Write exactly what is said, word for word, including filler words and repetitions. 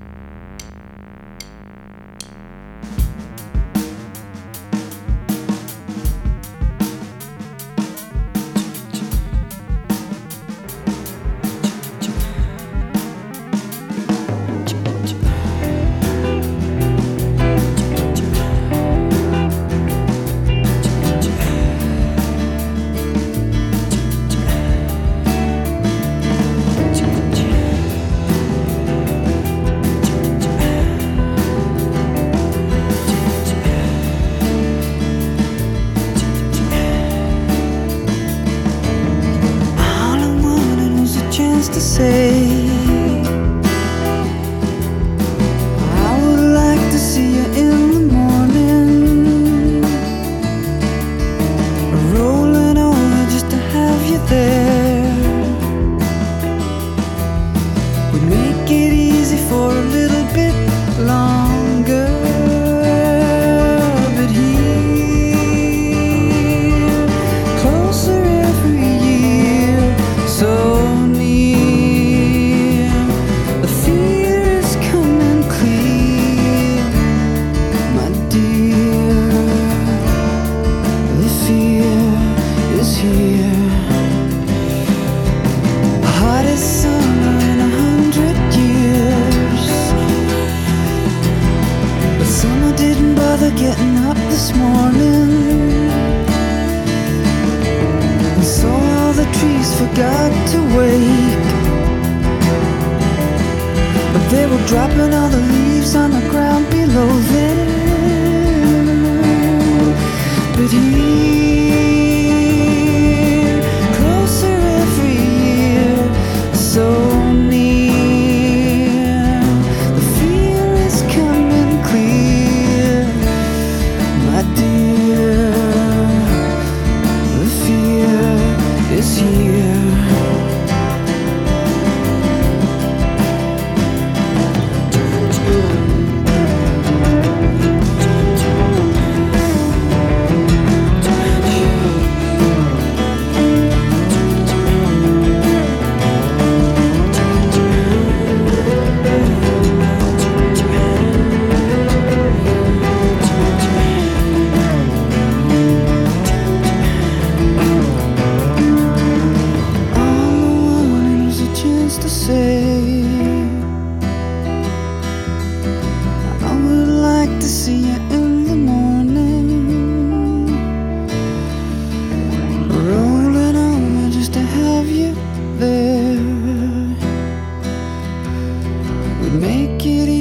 To say I would like to see you in the morning, rolling over just to have you there. We'd make it easy for a little bit longer, but here, closer every year, so getting up this morning, and so all the trees forgot to wake, but they were dropping all the leaves on the ground below them. But here, closer every year, so near, the fear is coming clear. My dear, the fear is here. To say I would like to see you in the morning, rolling over just to have you there. We'd make it easy